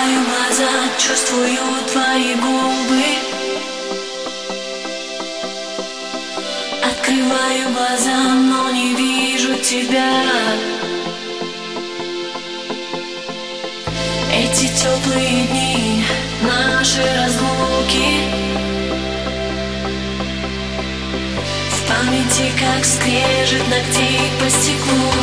Открываю глаза, чувствую твои губы. Открываю глаза, но не вижу тебя. Эти теплые дни, наши разлуки, в памяти как скрежет ногтей по стеклу.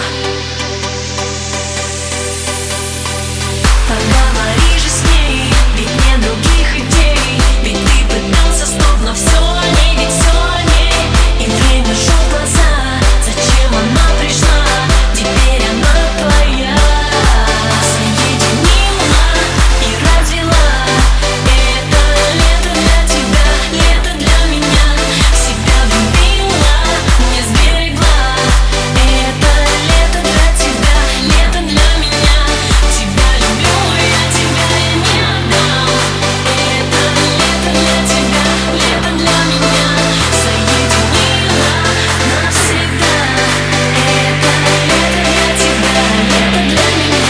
Поговори же с ней, ведь нет других идей. Ведь ты пытался снова, но все о ней, ведь все о ней. И время жжет глаза, зачем она пришла? Теперь она твоя. Соединила и развела. Это лето для тебя, лето для меня. Себя влюбила, не сберегла. Это лето для тебя, лето для меня. Тебя люблю, я тебя не отдам. Это лето для тебя, лето для меня. Соединила навсегда. Это лето для тебя, лето для меня.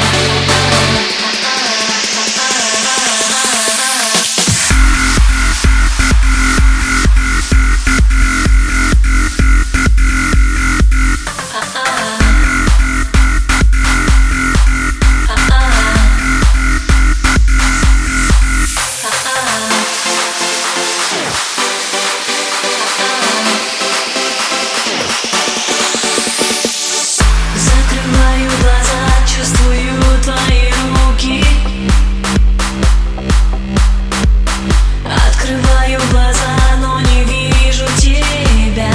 Закрываю глаза, чувствую твои руки. Открываю глаза, но не вижу тебя.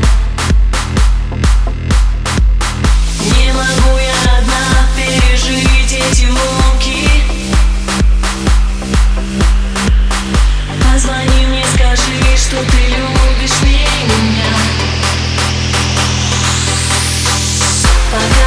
Не могу я одна пережить эти муки. Позвони мне, скажи, что ты любишь меня. Пока